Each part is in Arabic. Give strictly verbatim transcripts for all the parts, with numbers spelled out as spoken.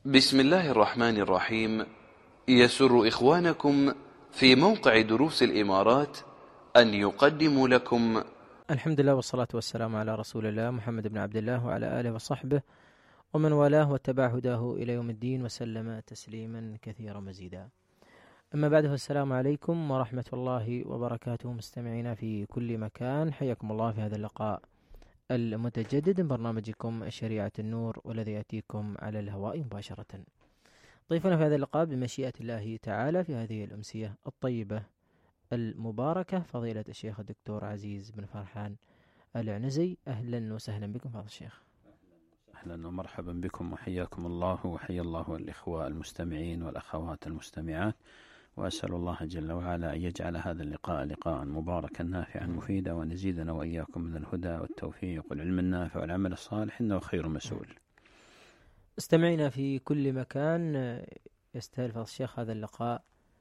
بسم الله الرحمن الرحيم. يسر إخوانكم في موقع دروس الإمارات أن يقدموا لكم الحمد لله والصلاة والسلام على رسول الله محمد بن عبد الله وعلى آله وصحبه ومن والاه واتبع هداه إلى يوم الدين وسلم تسليما كثيرا مزيدا. أما بعد، السلام عليكم ورحمة الله وبركاته مستمعينا في كل مكان، حياكم الله في هذا اللقاء المتجدد من برنامجكم شريعة النور، والذي يأتيكم على الهواء مباشرة. ضيفنا في هذا اللقاء بمشيئة الله تعالى في هذه الأمسية الطيبة المباركة فضيلة الشيخ الدكتور عزيز بن فرحان العنزي. أهلا وسهلا بكم فضل الشيخ. أهلا ومرحبا بكم وحياكم الله وحيا الله الإخوة المستمعين والأخوات المستمعات، وأسأل الله جل وعلا أن يجعل هذا اللقاء لقاء مباركا نافعا مفيدا، وأن يزيدنا وإياكم من الهدى والتوفيق والعلم النافع والعمل الصالح، إنه خير مسؤول. استمعنا في كل مكان، يستهل فضل الشيخ هذا اللقاء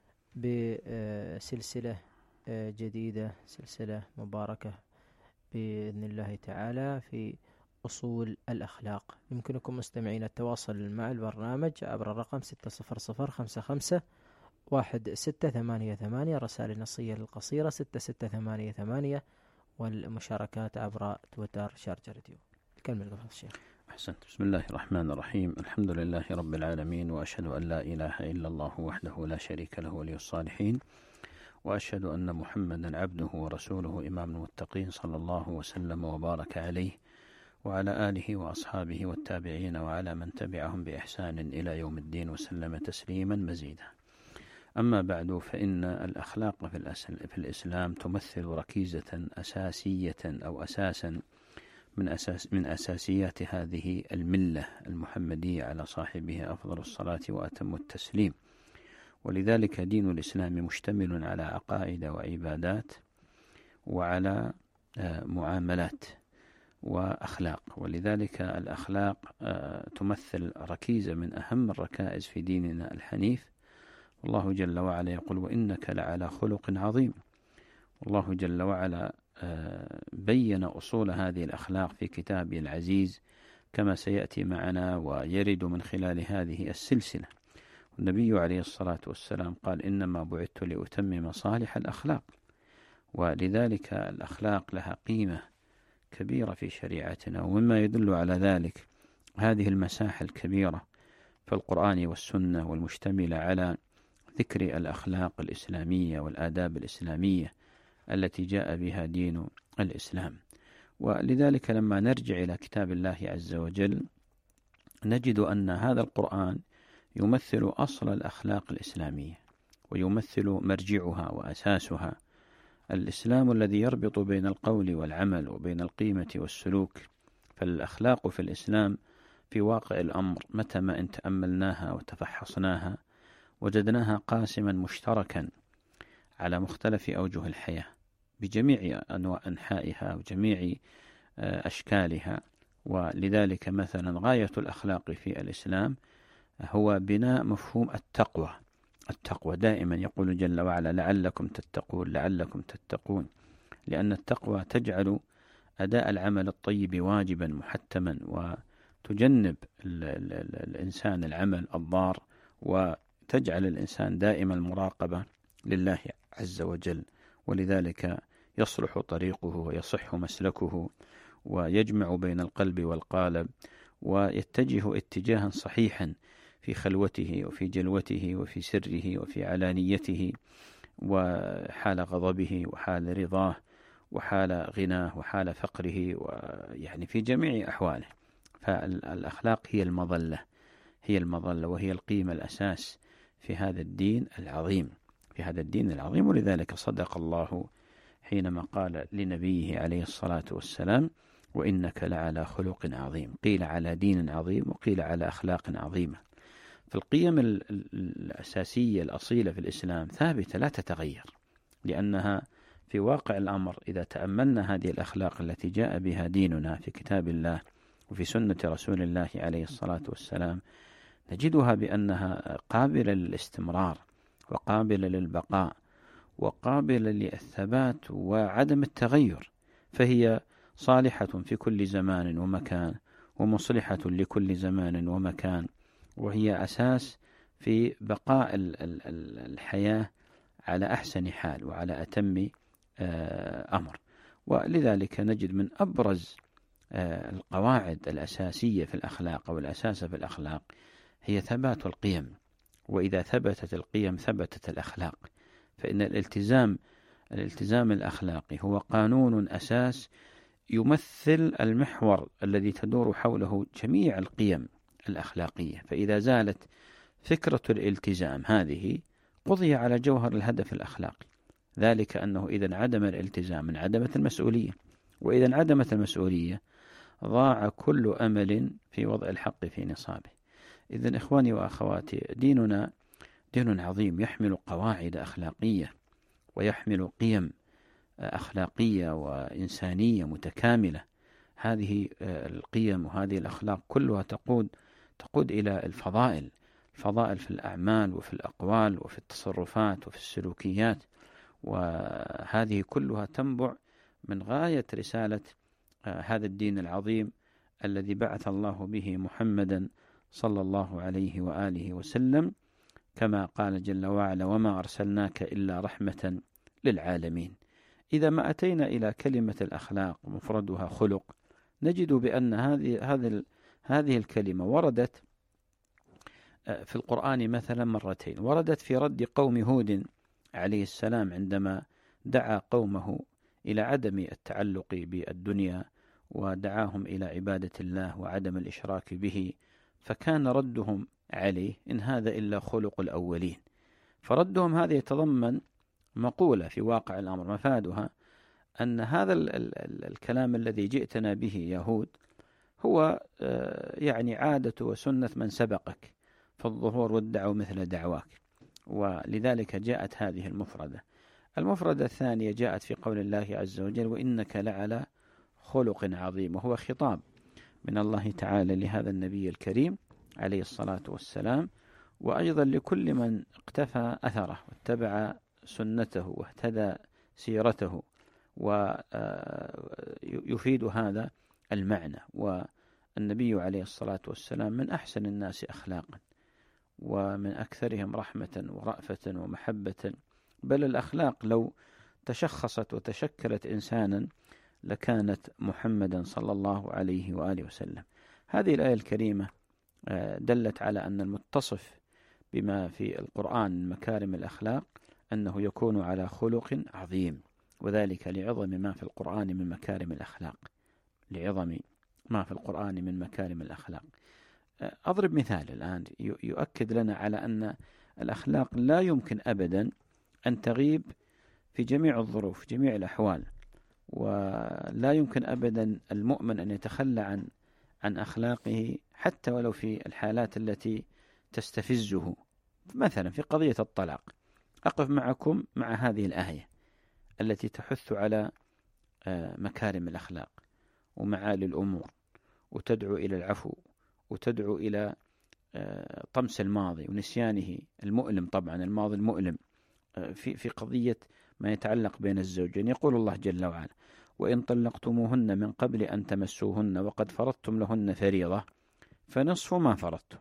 بسلسلة جديدة، سلسلة مباركة بإذن الله تعالى في أصول الأخلاق. يمكنكم مستمعين التواصل مع البرنامج عبر الرقم ستة صفر صفر خمسة خمسة واحد ستة ثمانية ثمانية، الرسائل النصية القصيرة ستة ستة ثمانية ثمانية، والمشاركات عبر تويتر شارجة راديو. الكلمة لك الشيخ. أحسنت. بسم الله الرحمن الرحيم. الحمد لله رب العالمين، وأشهد أن لا إله إلا الله وحده لا شريك له ولي الصالحين، وأشهد أن محمدا عبده ورسوله إمام المتقين، صلى الله وسلم وبارك عليه وعلى آله وأصحابه والتابعين وعلى من تبعهم بإحسان إلى يوم الدين وسلم تسليما مزيدا. أما بعد، فإن الأخلاق في الإسلام تمثل ركيزة أساسية أو أساسا من أساس من أساسيات هذه الملة المحمدية على صاحبها أفضل الصلاة وأتم التسليم. ولذلك دين الإسلام مشتمل على عقائد وعبادات وعلى معاملات وأخلاق، ولذلك الأخلاق تمثل ركيزة من أهم الركائز في ديننا الحنيف. الله جل وعلا يقول: وإنك لعلى خلق عظيم. والله جل وعلا بين أصول هذه الأخلاق في كتابه العزيز كما سيأتي معنا ويرد من خلال هذه السلسلة. النبي عليه الصلاة والسلام قال: إنما بعثت لأتمم صالح الأخلاق. ولذلك الأخلاق لها قيمة كبيرة في شريعتنا، ومما يدل على ذلك هذه المساحة الكبيرة في القرآن والسنة والمشتملة على ذكر الأخلاق الإسلامية والآداب الإسلامية التي جاء بها دين الإسلام. ولذلك لما نرجع إلى كتاب الله عز وجل نجد أن هذا القرآن يمثل أصل الأخلاق الإسلامية، ويمثل مرجعها وأساسها. الإسلام الذي يربط بين القول والعمل وبين القيمة والسلوك. فالأخلاق في الإسلام في واقع الأمر متى ما إن تأملناها وتفحصناها وجدناها قاسما مشتركا على مختلف أوجه الحياة بجميع أنواع أنحائها وجميع أشكالها. ولذلك مثلا غاية الأخلاق في الإسلام هو بناء مفهوم التقوى. التقوى دائما يقول جل وعلا: لعلكم تتقون لعلكم تتقون، لأن التقوى تجعل أداء العمل الطيب واجبا محتما، وتجنب ال ال ال الإنسان العمل الضار، وتجعل الإنسان دائما المراقبة لله عز وجل. ولذلك يصلح طريقه ويصح مسلكه، ويجمع بين القلب والقالب، ويتجه اتجاها صحيحا في خلوته وفي جلوته وفي سره وفي علانيته، وحال غضبه وحال رضاه وحال غناه وحال فقره، ويعني في جميع أحواله. فالأخلاق هي المظلة هي المظلة وهي القيمة الأساس في هذا الدين العظيم في هذا الدين العظيم. ولذلك صدق الله حينما قال لنبيه عليه الصلاة والسلام: وإنك لعلى خلق عظيم. قيل على دين عظيم، وقيل على أخلاق عظيمة. فالقيم الأساسية الأصيلة في الإسلام ثابتة لا تتغير، لأنها في واقع الأمر إذا تأملنا هذه الأخلاق التي جاء بها ديننا في كتاب الله وفي سنة رسول الله عليه الصلاة والسلام نجدها بأنها قابلة للاستمرار وقابلة للبقاء وقابلة للثبات وعدم التغير، فهي صالحة في كل زمان ومكان، ومصلحة لكل زمان ومكان، وهي أساس في بقاء الحياة على أحسن حال وعلى أتم أمر. ولذلك نجد من أبرز القواعد الأساسية في الأخلاق أو الأساس في الأخلاق هي ثبات القيم، وإذا ثبتت القيم ثبتت الأخلاق. فإن الالتزام الالتزام الأخلاقي هو قانون أساس يمثل المحور الذي تدور حوله جميع القيم الأخلاقية. فإذا زالت فكرة الالتزام هذه قضي على جوهر الهدف الأخلاقي، ذلك أنه إذا انعدم الالتزام انعدمت المسؤولية، وإذا انعدمت المسؤولية ضاع كل أمل في وضع الحق في نصابه. إذن إخواني وأخواتي، ديننا دين عظيم يحمل قواعد أخلاقية ويحمل قيم أخلاقية وإنسانية متكاملة. هذه القيم وهذه الأخلاق كلها تقود تقود إلى الفضائل الفضائل في الأعمال وفي الأقوال وفي التصرفات وفي السلوكيات، وهذه كلها تنبع من غاية رسالة هذا الدين العظيم الذي بعث الله به محمدا صلى الله عليه وآله وسلم، كما قال جل وعلا: وما أرسلناك إلا رحمة للعالمين. إذا ما أتينا إلى كلمة الأخلاق مفردها خلق، نجد بأن هذه هذه هذه الكلمة وردت في القرآن مثلا مرتين. وردت في رد قوم هود عليه السلام عندما دعا قومه إلى عدم التعلق بالدنيا ودعاهم إلى عبادة الله وعدم الإشراك به، فكان ردهم عليه: إن هذا إلا خلق الأولين. فردهم هذا يتضمن مقولة في واقع الأمر مفادها أن هذا ال ال ال الكلام الذي جئتنا به يهود هو يعني عادة وسنة من سبقك في الظهور والدعوة مثل دعواك. ولذلك جاءت هذه المفردة. المفردة الثانية جاءت في قول الله عز وجل: وإنك لعلى خلق عظيم، وهو خطاب من الله تعالى لهذا النبي الكريم عليه الصلاة والسلام، وأيضا لكل من اقتفى أثره واتبع سنته واهتدى سيرته، ويفيد هذا المعنى. والنبي عليه الصلاة والسلام من أحسن الناس أخلاقا ومن أكثرهم رحمة ورأفة ومحبة، بل الأخلاق لو تشخصت وتشكلت إنسانا لكانت محمدا صلى الله عليه وآله وسلم. هذه الآية الكريمة دلت على أن المتصف بما في القرآن من مكارم الأخلاق أنه يكون على خلق عظيم، وذلك لعظم ما في القرآن من مكارم الأخلاق لعظم ما في القرآن من مكارم الأخلاق. أضرب مثال الآن يؤكد لنا على أن الأخلاق لا يمكن أبدا أن تغيب في جميع الظروف جميع الأحوال، ولا يمكن أبدا المؤمن أن يتخلى عن عن أخلاقه حتى ولو في الحالات التي تستفزه. مثلا في قضية الطلاق، أقف معكم مع هذه الآية التي تحث على مكارم الأخلاق ومعالي الأمور، وتدعو إلى العفو، وتدعو إلى طمس الماضي ونسيانه المؤلم، طبعا الماضي المؤلم، في في قضية ما يتعلق بين الزوجين. يقول الله جل وعلا: وإن طلقتموهن من قبل أن تمسوهن وقد فرضتم لهن فريضة فنصف ما فرضتم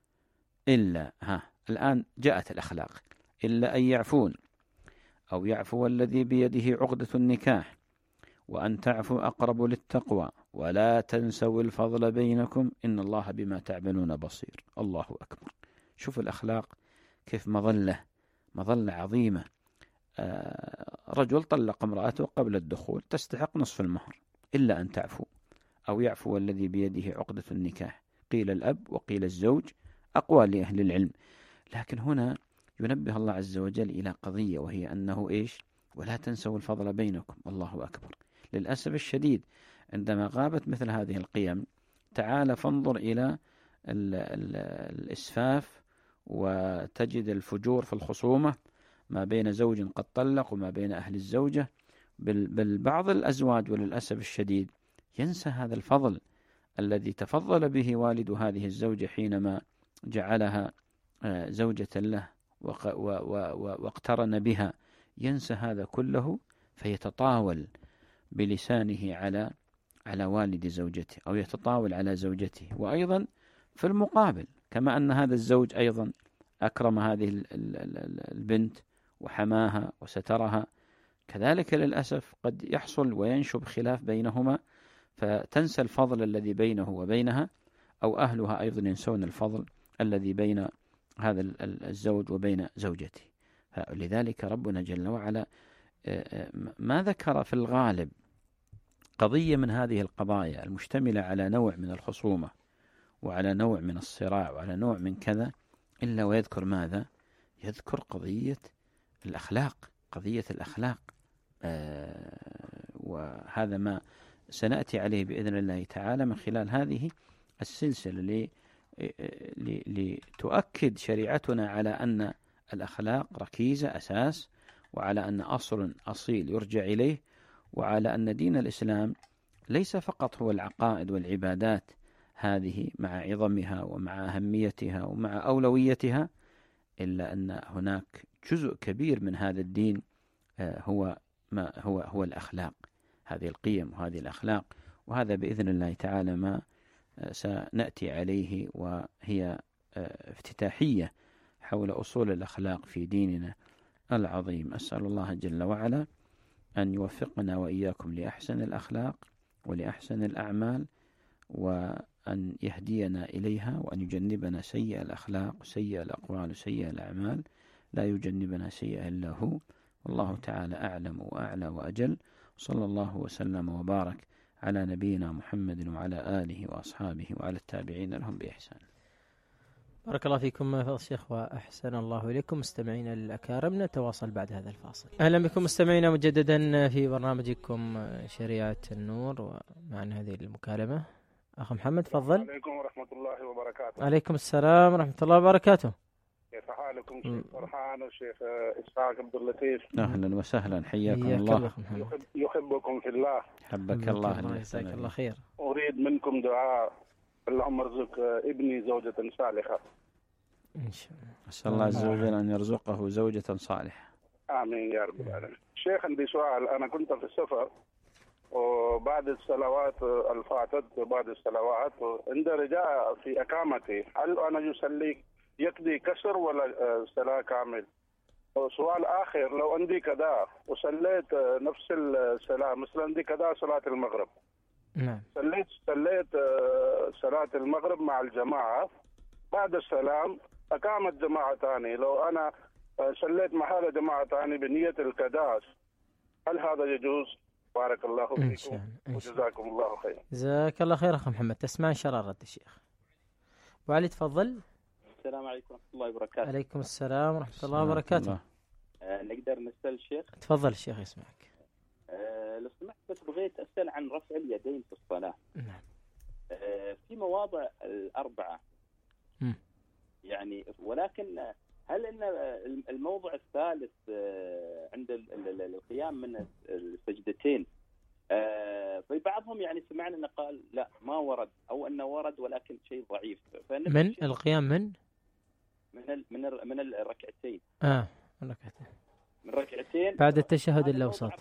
إلا ها الآن جاءت الأخلاق إلا أن يعفون أو يعفو الذي بيده عقدة النكاح وأن تعفوا أقرب للتقوى ولا تنسوا الفضل بينكم إن الله بما تعملون بصير. الله أكبر. شوف الأخلاق كيف مظلة مظلة عظيمة. آه رجل طلق امرأته قبل الدخول تستحق نصف المهر إلا أن تعفو أو يعفو الذي بيده عقدة النكاح. قيل الأب وقيل الزوج، أقوى لأهل العلم. لكن هنا ينبه الله عز وجل إلى قضية، وهي أنه إيش؟ ولا تنسوا الفضل بينكم. الله أكبر. للأسف الشديد عندما غابت مثل هذه القيم، تعال فانظر إلى ال ال الإسفاف، وتجد الفجور في الخصومة ما بين زوج قد طلق وما بين أهل الزوجة. بل, بل بعض الأزواج وللأسف الشديد ينسى هذا الفضل الذي تفضل به والد هذه الزوجة حينما جعلها زوجة له واقترن بها. ينسى هذا كله فيتطاول بلسانه على على والد زوجته أو يتطاول على زوجته. وأيضا في المقابل كما أن هذا الزوج أيضا أكرم هذه البنت وحماها وسترها، كذلك للأسف قد يحصل وينشب خلاف بينهما فتنسى الفضل الذي بينه وبينها، أو أهلها أيضا ينسون الفضل الذي بين هذا الزوج وبين زوجته. لذلك ربنا جل وعلا ما ذكر في الغالب قضية من هذه القضايا المشتملة على نوع من الخصومة وعلى نوع من الصراع وعلى نوع من كذا إلا ويذكر ماذا؟ يذكر قضية الأخلاق، قضية الأخلاق. آه وهذا ما سنأتي عليه بإذن الله تعالى من خلال هذه السلسلة لتؤكد شريعتنا على أن الأخلاق ركيزة أساس، وعلى أن أصل أصيل يرجع إليه، وعلى أن دين الإسلام ليس فقط هو العقائد والعبادات هذه مع عظمها ومع أهميتها ومع أولويتها، إلا أن هناك جزء كبير من هذا الدين هو ما هو هو الأخلاق، هذه القيم وهذه الأخلاق. وهذا بإذن الله تعالى ما سنأتي عليه، وهي افتتاحية حول أصول الأخلاق في ديننا العظيم. أسأل الله جل وعلا أن يوفقنا وإياكم لأحسن الأخلاق ولأحسن الأعمال، وأن يهدينا إليها، وأن يجنبنا سيء الأخلاق وسيء الأقوال وسيء الأعمال، لا يجنبنا سيئا إلا هو. والله تعالى أعلم وأعلى وأجل. صلى الله وسلم وبارك على نبينا محمد وعلى آله وأصحابه وعلى التابعين لهم بإحسان. بارك الله فيكم فضل الشيخ وأحسن الله إليكم. مستمعينا الأكارم، نتواصل بعد هذا الفاصل. أهلا بكم مستمعينا مجددا في برنامجكم شريعة النور، ومعنا هذه المكالمة أخ محمد، تفضل. السلام عليكم ورحمة الله وبركاته. عليكم السلام ورحمة الله وبركاته. كيف حالكم شيخ فرحان والشيخ إسحاق عبد اللطيف؟ أهلا وسهلا، حياكم الله. يحب يحبكم في الله. حبك الله. الله يجزاك الله خير. أريد منكم دعاء، اللهم ارزق ابني زوجة صالحة. إن شاء الله. أسأل الله عز وجل أن يرزقه زوجة صالحة. آمين يا رب العالمين. شيخ عندي سؤال. أنا كنت في السفر، وبعد الصلوات الفاتت بعد الصلوات عند رجاء في إقامتي، هل أنا يصلي يقضي كسر ولا صلاة كامل؟ وسؤال آخر، لو عندي كذا وصليت نفس الصلاة، مثلا عندي كذا صلاة المغرب، نعم، صليت صليت صلاة المغرب مع الجماعة، بعد السلام أقامت جماعة ثاني، لو أنا صليت مع هذا جماعة ثاني بنية القداس، هل هذا يجوز؟ بارك الله فيكم وجزاكم الله خير. جزاك الله خير أخ محمد. تسمع إن شاء الله رد الشيخ. أبو علي تفضل. السلام عليكم ورحمة الله وبركاته. عليكم السلام ورحمة الله وبركاته. آه نقدر نسأل الشيخ؟ تفضل الشيخ يسمعك. آه لو سمحت، بس بغيت أسأل عن رفع اليدين في الصلاة. نعم. آه في مواضع الأربعة. م. يعني ولكن هل أن الموضع الثالث عند القيام من السجدتين، في بعضهم يعني سمعنا أنه قال لا ما ورد، أو أنه ورد ولكن شيء ضعيف. من القيام من من ال من ال من الركعتين. آه من ركعتين. من ركعتين بعد التشهد الأوسط.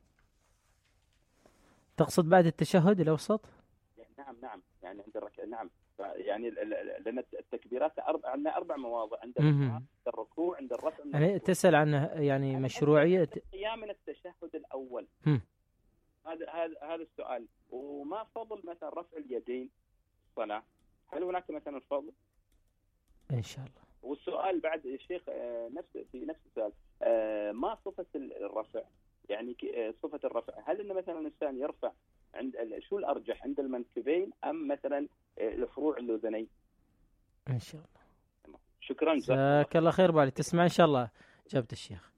تقصد بعد التشهد الأوسط؟ نعم نعم، يعني عند الركعة. نعم، يعني لأن التكبيرات أربع، عندنا أربع مواضع، عند الركوع، عند الرفع. يعني تسأل عن يعني مشروعية القيام من التشهد الأول. هم. هذا هذا هذا السؤال. وما فضل مثلا رفع اليدين في الصلاة؟ هل هناك مثلا فضل؟ إن شاء الله. والسؤال بعد الشيخ نفس في نفس السؤال، ما صفة الرفع؟ يعني صفة الرفع، هل إن مثلا الإنسان يرفع عند شو الأرجح، عند المنكبين أم مثلا الفروع الأذنين؟ إن شاء الله. شكرا جزاك الله خير. بالي تسمع إن شاء الله جابت الشيخ.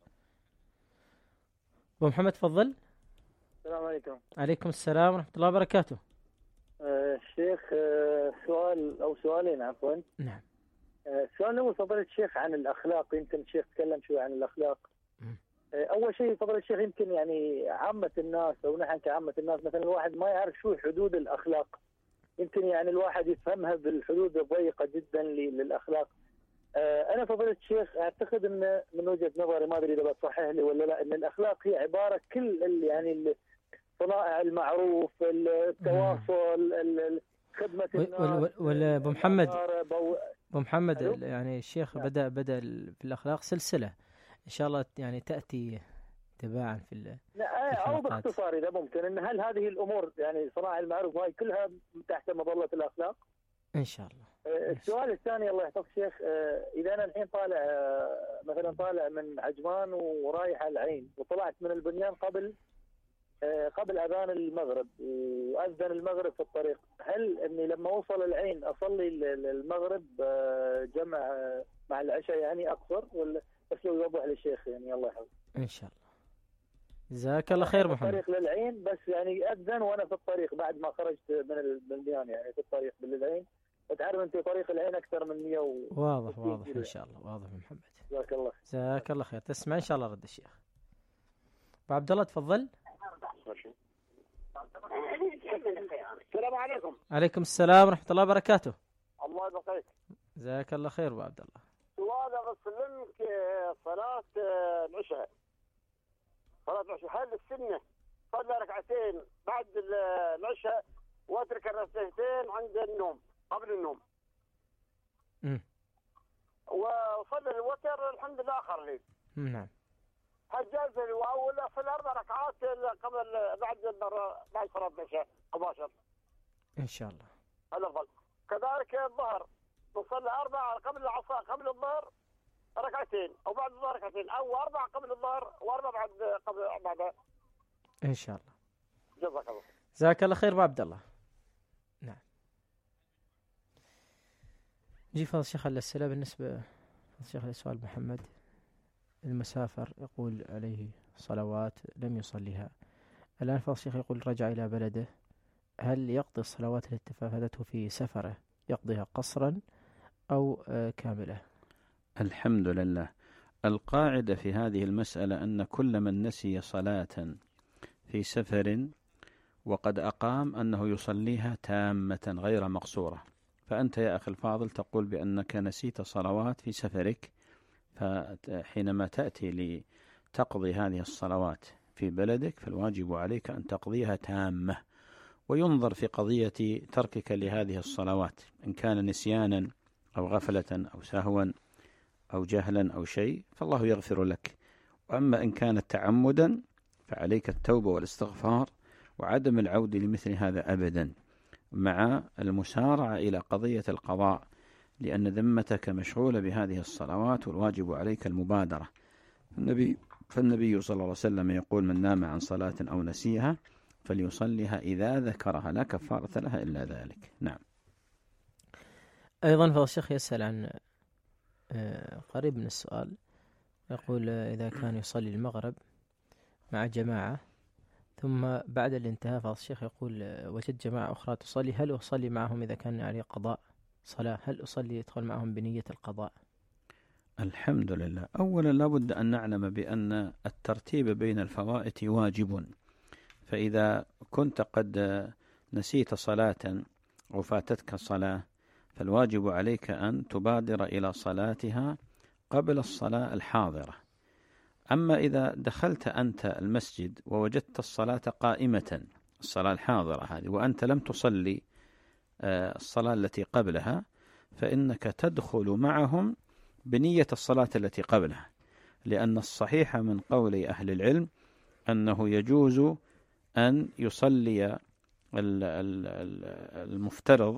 أبو محمد تفضل. السلام عليكم. عليكم السلام ورحمة الله وبركاته. آه الشيخ، آه سؤال أو سؤالين عفوا. نعم. آه السؤال الأول فضيلة الشيخ عن الأخلاق، يمكن الشيخ تكلم شوي عن الأخلاق. آه أول شيء فضيلة الشيخ، يمكن يعني عامة الناس أو نحن كعامة الناس مثلا الواحد ما يعرف شو حدود الأخلاق، يمكن يعني الواحد يفهمها بالحدود الضيقة جدا للأخلاق. آه أنا فضيلة الشيخ أعتقد أن من وجهة نظري، ما أدري إذا بتصحح لي ولا لا، أن الأخلاق هي عبارة كل يعني صنائع المعروف، التواصل، خدمة الناس. ولا أبو محمد أبو محمد يعني الشيخ نعم. بدأ بدأ في الأخلاق سلسلة إن شاء الله يعني تأتي تباعا في ال أو باختصار إذا ممكن إن هل هذه الأمور يعني صناعة المعروف هاي كلها تحت مظلة الأخلاق؟ إن شاء الله. السؤال الثاني الله يحفظك شيخ، إذا أنا الحين طالع مثلا طالع من عجمان ورايح على العين وطلعت من البنيان قبل قبل أذان المغرب وأذن المغرب في الطريق، هل إني لما أوصل العين أصلي المغرب جمع مع العشاء يعني أقصر، ولا بس لو يوضح للشيخ يعني الله يحفظك. إن شاء الله. جزاك الله خير محمد. الطريق للعين بس يعني أذن وأنا في الطريق بعد ما خرجت من البنيان يعني في الطريق للعين، وتعرف أنت طريق العين أكثر من مئة و... واضح واضح إن شاء الله واضح محمد. جزاك الله. جزاك الله خير. تسمع إن شاء الله رد الشيخ. أبو عبد الله تفضل. السلام عليكم. عليكم السلام ورحمة الله وبركاته. الله يبقيك. جزاك الله خير أبو عبد الله. سؤال بسلمك صلاة العشاء. صلاة العشاء هل السنة صلى ركعتين بعد العشاء واترك الركعتين عند النوم قبل النوم؟ امم وصلى الوتر الحمد لله آخر ليل. نعم. هل جاز ولا في الأربع ركعات قبل بعد بعد صلاة العشاء مباشر؟ إن شاء الله. هذا أفضل. كذلك الظهر نصلي أربعة قبل العصر قبل الظهر ركعتين أو بعد الظهر ركعتين أو أربعة قبل الظهر وأربعة بعد قبل بعدها. إن شاء الله. جزاك الله. جزاك الله خير أبو عبد الله. نعم. جي فضل الشيخ على السلام بالنسبة الشيخ لسؤال محمد، المسافر يقول عليه صلوات لم يصليها، الآن فضل الشيخ يقول رجع إلى بلده، هل يقضي الصلوات التي فاتته في سفره يقضيها قصرا أو كاملة؟ الحمد لله. القاعدة في هذه المسألة أن كل من نسي صلاة في سفر وقد أقام أنه يصليها تامة غير مقصورة. فأنت يا أخي الفاضل تقول بأنك نسيت صلوات في سفرك، فحينما تأتي لتقضي هذه الصلوات في بلدك فالواجب عليك أن تقضيها تامة، وينظر في قضية تركك لهذه الصلوات إن كان نسيانا أو غفلة أو سهوا أو جهلا أو شيء فالله يغفر لك، وأما إن كانت تعمدا فعليك التوبة والاستغفار وعدم العودة لمثل هذا أبدا، مع المسارعة إلى قضية القضاء، لأن ذمتك مشغولة بهذه الصلوات والواجب عليك المبادرة. النبي فالنبي صلى الله عليه وسلم يقول من نام عن صلاة أو نسيها فليصليها إذا ذكرها لا كفارة لها إلا ذلك. نعم. أيضا فالشيخ يسأل عن قريب من السؤال، يقول إذا كان يصلي المغرب مع جماعة ثم بعد الانتهاء فالشيخ يقول وجد جماعة أخرى تصلي، هل أصلي معهم إذا كان عليه قضاء صلاة؟ هل أصلي يدخل معهم بنية القضاء؟ الحمد لله. أولا لابد أن نعلم بأن الترتيب بين الفوائت واجب، فإذا كنت قد نسيت صلاة أو فاتتك صلاة فالواجب عليك أن تبادر إلى صلاتها قبل الصلاة الحاضرة. أما إذا دخلت أنت المسجد ووجدت الصلاة قائمة، الصلاة الحاضرة هذه، وأنت لم تصلي الصلاة التي قبلها، فإنك تدخل معهم بنية الصلاة التي قبلها، لأن الصحيح من قول أهل العلم أنه يجوز أن يصلي المفترض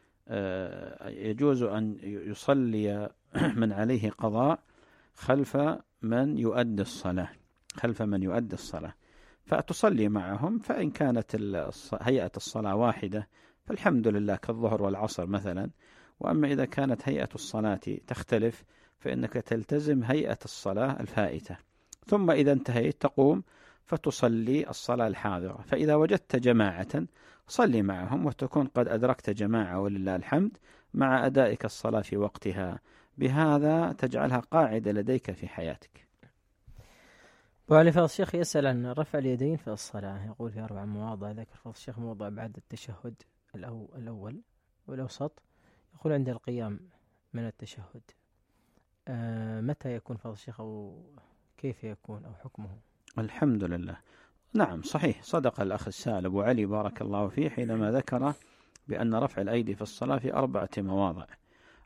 يجوز أن يصلي من عليه قضاء خلف من يؤدي الصلاة خلف من يؤدي الصلاة فتصلي معهم، فإن كانت هيئة الصلاة واحدة فالحمد لله كالظهر والعصر مثلا، وأما إذا كانت هيئة الصلاة تختلف فإنك تلتزم هيئة الصلاة الفائتة، ثم إذا انتهيت تقوم فتصلي الصلاة الحاضرة. فإذا وجدت جماعة صلي معهم وتكون قد أدركت جماعة ولله الحمد مع أدائك الصلاة في وقتها، بهذا تجعلها قاعدة لديك في حياتك. وعلي فضل الشيخ يسأل عن رفع اليدين في الصلاة، يقول في أربع مواضع، ذكر فضل الشيخ موضع بعد التشهد الأول والأوسط، يقول عند القيام من التشهد. آه متى يكون فضل الشيخ أو كيف يكون أو حكمه؟ الحمد لله. نعم صحيح، صدق الأخ السائل أبو علي بارك الله فيه حينما ذكر بأن رفع الأيدي في الصلاة في أربعة مواضع.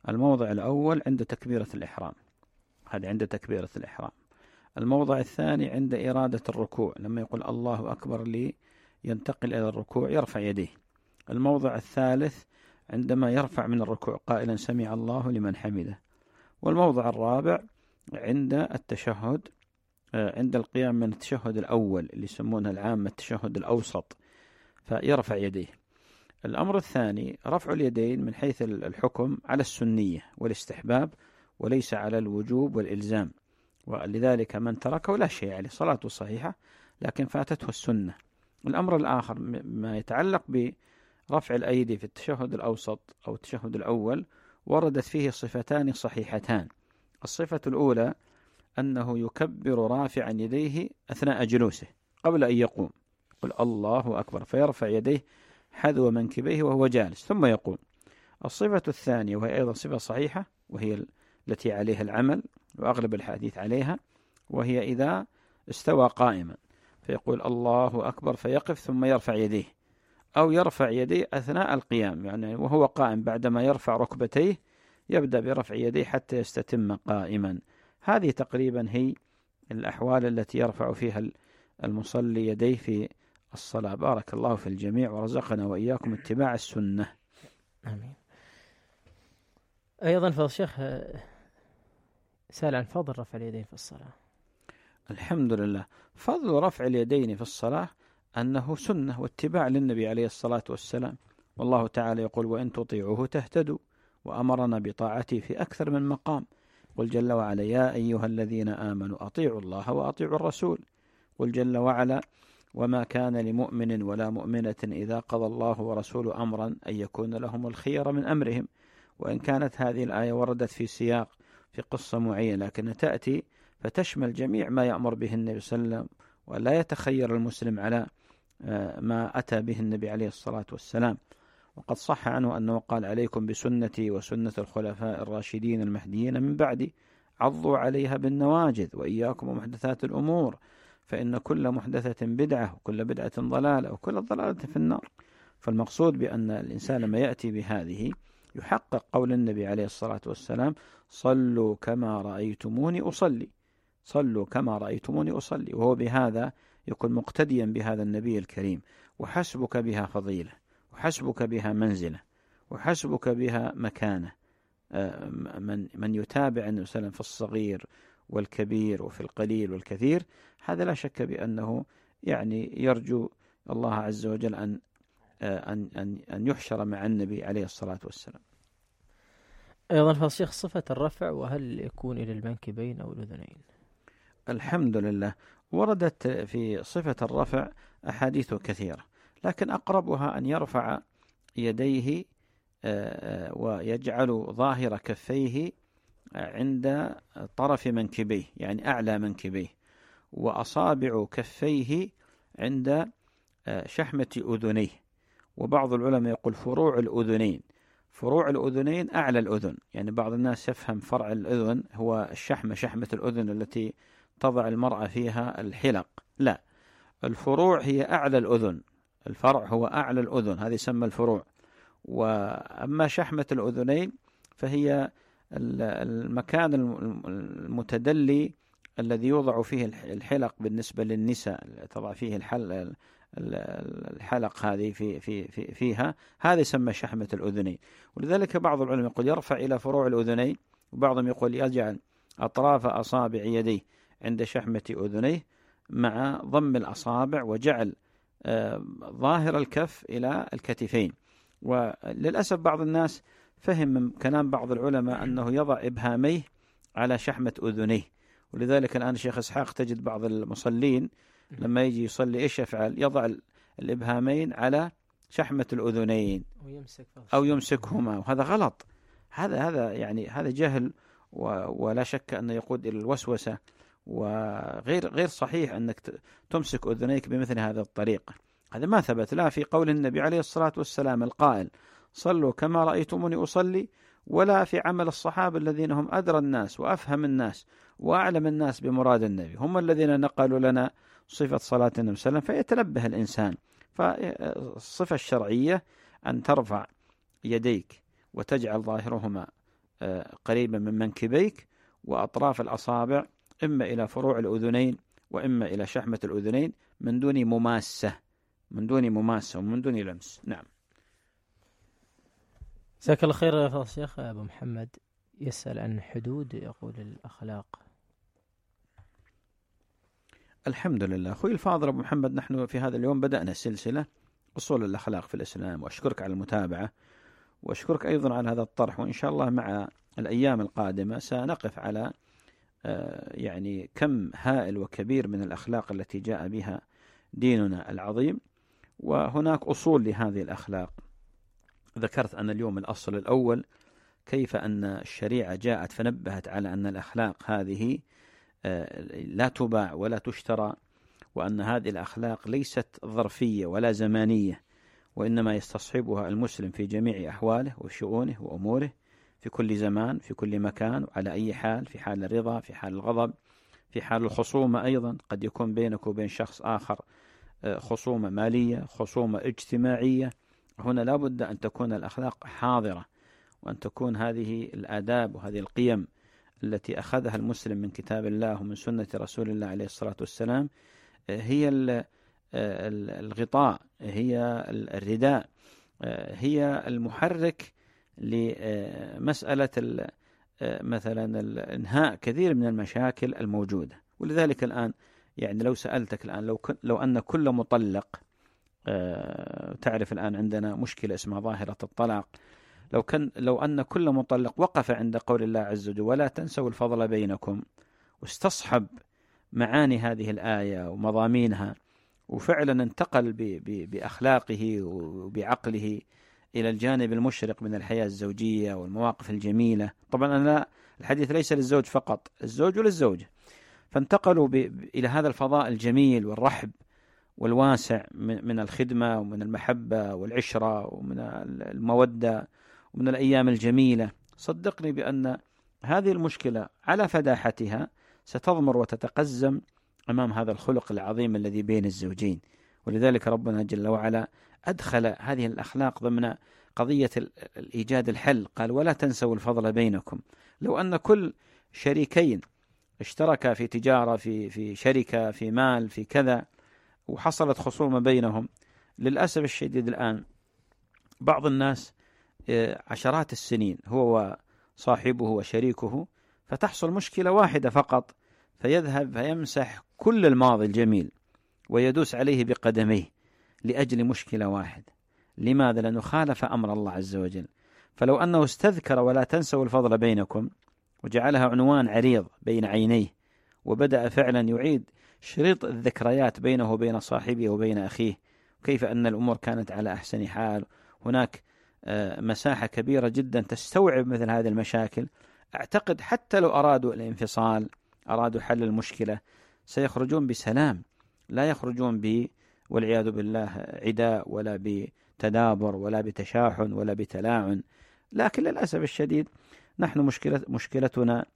الموضع الأول عند تكبيرة الإحرام، هذا عند تكبيرة الإحرام. الموضع الثاني عند إرادة الركوع، لما يقول الله أكبر لي ينتقل إلى الركوع يرفع يديه. الموضع الثالث عندما يرفع من الركوع قائلا سمع الله لمن حمده. والموضع الرابع عند التشهد، عند القيام من التشهد الأول اللي يسمونه العامة التشهد الأوسط، فيرفع يديه. الأمر الثاني رفع اليدين من حيث الحكم على السنية والاستحباب وليس على الوجوب والإلزام، ولذلك من تركه لا شيء عليه، صلاته صحيحة لكن فاتته السنة. الأمر الآخر ما يتعلق برفع الأيدي في التشهد الأوسط أو التشهد الأول، وردت فيه صفتان صحيحتان. الصفة الأولى أنه يكبر رافعا يديه أثناء جلوسه قبل أن يقوم، يقول الله أكبر فيرفع يديه حذو منكبيه وهو جالس ثم يقوم. الصفة الثانية وهي أيضا صفة صحيحة وهي التي عليها العمل وأغلب الحديث عليها، وهي إذا استوى قائما فيقول الله أكبر فيقف ثم يرفع يديه، أو يرفع يديه أثناء القيام، يعني وهو قائم بعدما يرفع ركبتيه يبدأ برفع يديه حتى يستتم قائما. هذه تقريبا هي الأحوال التي يرفع فيها المصلي يديه في الصلاة. بارك الله في الجميع ورزقنا وإياكم اتباع السنة. آمين. أيضا فضل الشيخ سأل عن فضل رفع اليدين في الصلاة. الحمد لله. فضل رفع اليدين في الصلاة أنه سنة واتباع للنبي عليه الصلاة والسلام، والله تعالى يقول وإن تطيعوه تهتدوا، وأمرنا بطاعته في أكثر من مقام. قل جل وعلا يا أيها الذين آمنوا أطيعوا الله وأطيعوا الرسول. قل جل وعلا وما كان لمؤمن ولا مؤمنة إذا قضى الله ورسوله أمرا أن يكون لهم الخير من أمرهم. وإن كانت هذه الآية وردت في سياق في قصة معينة لكنها تأتي فتشمل جميع ما يأمر به النبي صلى الله عليه وسلم، ولا يتخير المسلم على ما أتى به النبي عليه الصلاة والسلام. وقد صح عنه أنه قال عليكم بسنتي وسنة الخلفاء الراشدين المهديين من بعدي عضوا عليها بالنواجذ وإياكم ومحدثات الأمور فإن كل محدثة بدعة وكل بدعة ضلالة وكل ضلالة في النار. فالمقصود بأن الإنسان لما يأتي بهذه يحقق قول النبي عليه الصلاة والسلام صلوا كما رأيتموني أصلي، صلوا كما رأيتموني أصلي، وهو بهذا يكون مقتديا بهذا النبي الكريم. وحسبك بها فضيلة، وحسبك بها منزلة، وحسبك بها مكانة. من من يتابع النبي صلى الله عليه وسلم في الصغير والكبير وفي القليل والكثير، هذا لا شك بأنه يعني يرجو الله عز وجل أن أن أن أن يحشر مع النبي عليه الصلاة والسلام. أيضا فالشيخ صفة الرفع وهل يكون إلى المنكبين أو الأذنين؟ الحمد لله وردت في صفة الرفع أحاديث كثيرة، لكن أقربها أن يرفع يديه ويجعل ظاهر كفيه عند طرف منكبيه يعني أعلى منكبيه، وأصابع كفيه عند شحمة أذنيه. وبعض العلماء يقول فروع الأذنين، فروع الأذنين أعلى الأذن، يعني بعض الناس يفهم فرع الأذن هو الشحمة، شحمة الأذن التي تضع المرأة فيها الحلق، لا، الفروع هي أعلى الأذن، الفرع هو أعلى الأذن، هذه يسمى الفروع. وأما شحمة الأذنين فهي المكان المتدلي الذي يوضع فيه الحلق بالنسبة للنساء، تضع فيه الحل الحلق هذه في في في فيها، هذا يسمى شحمة الأذنين. ولذلك بعض العلماء يقول يرفع إلى فروع الأذنين، وبعضهم يقول يجعل أطراف أصابع يديه عند شحمة أذنيه مع ضم الأصابع وجعل ظاهر الكف إلى الكتفين. وللأسف بعض الناس فهم من كلام بعض العلماء أنه يضع إبهاميه على شحمة أذنيه، ولذلك الآن الشيخ إسحاق تجد بعض المصلين لما يجي يصلي إيش يفعل؟ يضع الإبهامين على شحمة الأذنين أو يمسكهما، وهذا غلط. هذا هذا يعني هذا جهل، ولا شك أنه يقود إلى الوسوسة، وغير غير صحيح أنك تمسك أذنيك بمثل هذه الطريقة. هذا ما ثبت لا في قول النبي عليه الصلاة والسلام القائل صلوا كما رأيتموني أصلي، ولا في عمل الصحابة الذين هم أدرى الناس وأفهم الناس وأعلم الناس بمراد النبي، هم الذين نقلوا لنا صفة صلاة النبي صلى الله عليه وسلم، فيتنبه الإنسان. فالصفة الشرعية أن ترفع يديك وتجعل ظاهرهما قريبة من منكبيك، وأطراف الأصابع إما إلى فروع الأذنين وإما إلى شحمة الأذنين من دون مماسة من دون مماسة ومن دون لمس. نعم. جزاك الله خير فضل الشيخ. أبو محمد يسأل عن حدود يقول الأخلاق. الحمد لله أخوي الفاضل أبو محمد، نحن في هذا اليوم بدأنا سلسلة أصول الأخلاق في الإسلام، وأشكرك على المتابعة، وأشكرك أيضا على هذا الطرح، وإن شاء الله مع الأيام القادمة سنقف على يعني كم هائل وكبير من الأخلاق التي جاء بها ديننا العظيم، وهناك أصول لهذه الأخلاق. ذكرت أن اليوم الأصل الأول كيف أن الشريعة جاءت فنبهت على أن الأخلاق هذه لا تباع ولا تشترى، وأن هذه الأخلاق ليست ظرفية ولا زمانية، وإنما يستصحبها المسلم في جميع أحواله وشؤونه وأموره في كل زمان في كل مكان وعلى أي حال، في حال الرضا، في حال الغضب، في حال الخصومة أيضا. قد يكون بينك وبين شخص آخر خصومة مالية، خصومة اجتماعية، هنا لا بد أن تكون الأخلاق حاضرة، وأن تكون هذه الآداب وهذه القيم التي أخذها المسلم من كتاب الله ومن سنة رسول الله عليه الصلاة والسلام هي الغطاء، هي الرداء، هي المحرك لمسألة مثلا الإنهاء كثير من المشاكل الموجودة. ولذلك الآن يعني لو سألتك الآن لو لو أن كل مطلق، تعرف الآن عندنا مشكلة اسمها ظاهرة الطلاق، لو كان لو أن كل مطلق وقف عند قول الله عز وجل ولا تنسوا الفضل بينكم، واستصحب معاني هذه الآية ومضامينها، وفعلا انتقل بأخلاقه وبعقله إلى الجانب المشرق من الحياة الزوجية والمواقف الجميلة. طبعا أنا الحديث ليس للزوج فقط، الزوج وللزوجة، فانتقلوا إلى هذا الفضاء الجميل والرحب والواسع من الخدمة ومن المحبة والعشرة ومن المودة ومن الأيام الجميلة. صدقني بأن هذه المشكلة على فداحتها ستضمر وتتقزم أمام هذا الخلق العظيم الذي بين الزوجين. ولذلك ربنا جل وعلا أدخل هذه الأخلاق ضمن قضية الإيجاد الحل، قال ولا تنسوا الفضل بينكم. لو أن كل شريكين اشتركا في تجارة، في في شركة، في مال، في كذا، وحصلت خصومة بينهم، للأسف الشديد الآن بعض الناس عشرات السنين هو وصاحبه وشريكه، فتحصل مشكلة واحدة فقط، فيذهب فيمسح كل الماضي الجميل ويدوس عليه بقدميه لأجل مشكلة واحدة. لماذا؟ لأنه خالف أمر الله عز وجل. فلو أنه استذكر ولا تنسوا الفضل بينكم وجعلها عنوان عريض بين عينيه، وبدأ فعلا يعيد شريط الذكريات بينه وبين صاحبه وبين أخيه، كيف أن الأمور كانت على أحسن حال، هناك مساحة كبيرة جدا تستوعب مثل هذه المشاكل، أعتقد حتى لو أرادوا الانفصال، أرادوا حل المشكلة، سيخرجون بسلام، لا يخرجون ب والعياذ بالله عداء ولا بتدابر ولا بتشاحن ولا بتلاعن. لكن للأسف الشديد نحن مشكلة مشكلتنا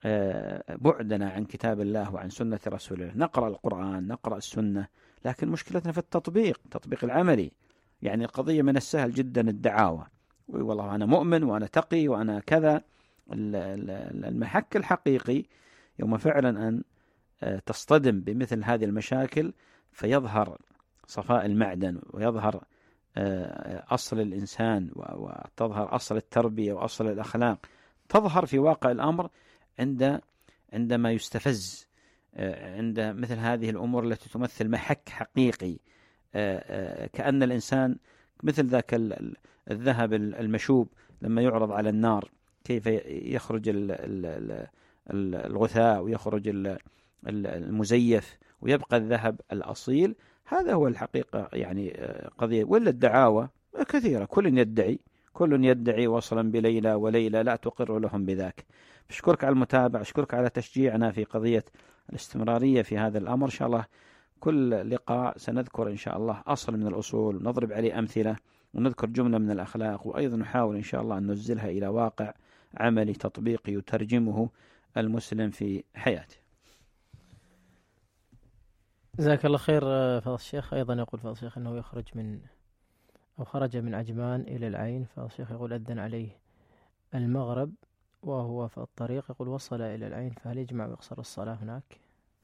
بعدنا عن كتاب الله وعن سنة رسول الله. نقرأ القرآن، نقرأ السنة، لكن مشكلتنا في التطبيق، التطبيق العملي. يعني القضية من السهل جدا الدعاوى، والله أنا مؤمن وأنا تقي وأنا كذا. المحك الحقيقي يوم فعلا أن تصطدم بمثل هذه المشاكل فيظهر صفاء المعدن، ويظهر أصل الإنسان، وتظهر أصل التربية وأصل الأخلاق، تظهر في واقع الأمر عند عندما يستفز عند مثل هذه الأمور التي تمثل محك حقيقي، كأن الإنسان مثل ذاك الذهب المشوب لما يعرض على النار كيف يخرج الغثاء ويخرج المزيف ويبقى الذهب الأصيل. هذا هو الحقيقة يعني قضية. ولا الدعاوى كثيرة، كل يدعي كل يدعي وصلا بليلى وليلى لا تقر لهم بذاك. أشكرك على المتابعة، أشكرك على تشجيعنا في قضية الاستمرارية في هذا الأمر. إن شاء الله كل لقاء سنذكر إن شاء الله أصل من الأصول، ونضرب عليه أمثلة، ونذكر جملة من الأخلاق، وأيضا نحاول إن شاء الله أن ننزلها إلى واقع عملي تطبيقي يترجمه المسلم في حياته. جزاك الله خير فضل الشيخ. أيضا يقول فضل الشيخ أنه يخرج من أو خرج من عجمان إلى العين. فضل الشيخ يقول أذن عليه المغرب وهو في الطريق يقول وصل إلى العين، فهل يجمع ويقصر الصلاة هناك؟